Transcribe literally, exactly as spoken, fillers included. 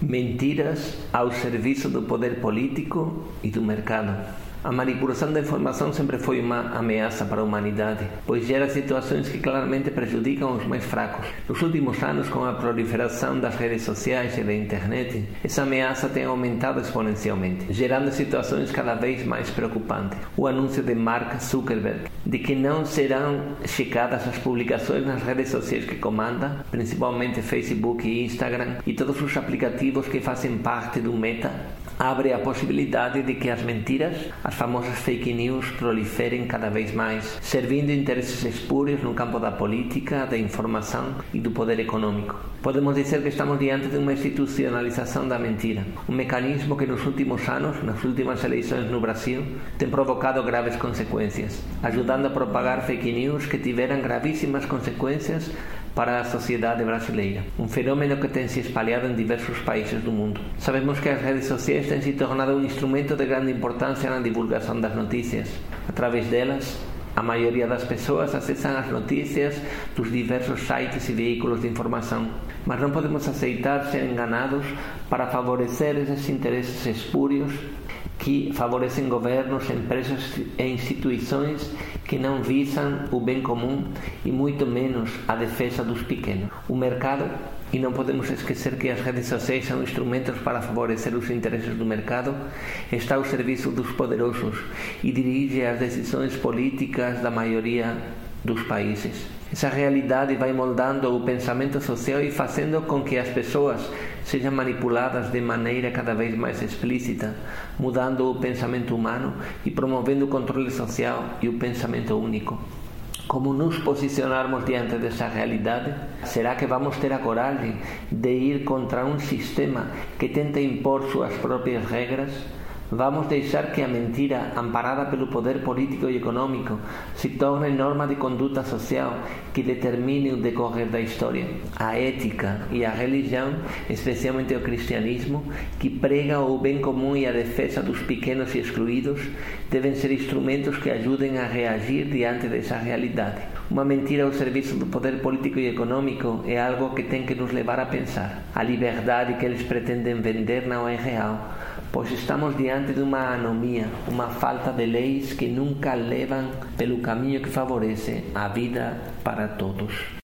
Mentiras ao serviço do poder político e do mercado. A manipulação da informação sempre foi uma ameaça para a humanidade, pois gera situações que claramente prejudicam os mais fracos. Nos últimos anos, com a proliferação das redes sociais e da internet, essa ameaça tem aumentado exponencialmente, gerando situações cada vez mais preocupantes. O anúncio de Mark Zuckerberg de que não serão checadas as publicações nas redes sociais que comanda, principalmente Facebook e Instagram, e todos os aplicativos que fazem parte do Meta, abre a possibilidade de que as mentiras, as famosas fake news, proliferem cada vez mais, servindo interesses espúrios no campo da política, da informação e do poder econômico. Podemos dizer que estamos diante de uma institucionalização da mentira, um mecanismo que nos últimos anos, nas últimas eleições no Brasil, tem provocado graves consequências, ajudando a propagar fake news que tiveram gravíssimas consequências para a sociedade brasileira, um fenômeno que tem se espalhado em diversos países do mundo. Sabemos que as redes sociais têm se tornado um instrumento de grande importância na divulgação das notícias. Através delas, a maioria das pessoas acessam as notícias dos diversos sites e veículos de informação, mas não podemos aceitar ser enganados para favorecer esses interesses espúrios que favorecem governos, empresas e instituições que não visam o bem comum e muito menos a defesa dos pequenos. O mercado, e não podemos esquecer que as redes sociais são instrumentos para favorecer os interesses do mercado, está ao serviço dos poderosos e dirige as decisões políticas da maioria dos países. Essa realidade vai moldando o pensamento social e fazendo com que as pessoas sejam manipuladas de maneira cada vez mais explícita, mudando o pensamento humano e promovendo o controle social e o pensamento único. Como nos posicionarmos diante dessa realidade? Será que vamos ter a coragem de ir contra um sistema que tenta impor suas próprias regras? Vamos deixar que a mentira, amparada pelo poder político e econômico, se torne norma de conduta social que determine o decorrer da história. A ética e a religião, especialmente o cristianismo, que prega o bem comum e a defesa dos pequenos e excluídos, devem ser instrumentos que ajudem a reagir diante dessa realidade. Uma mentira ao serviço do poder político e econômico é algo que tem que nos levar a pensar. A liberdade que eles pretendem vender não é real, pois estamos diante de uma anomia, uma falta de leis que nunca levam pelo caminho que favorece a vida para todos.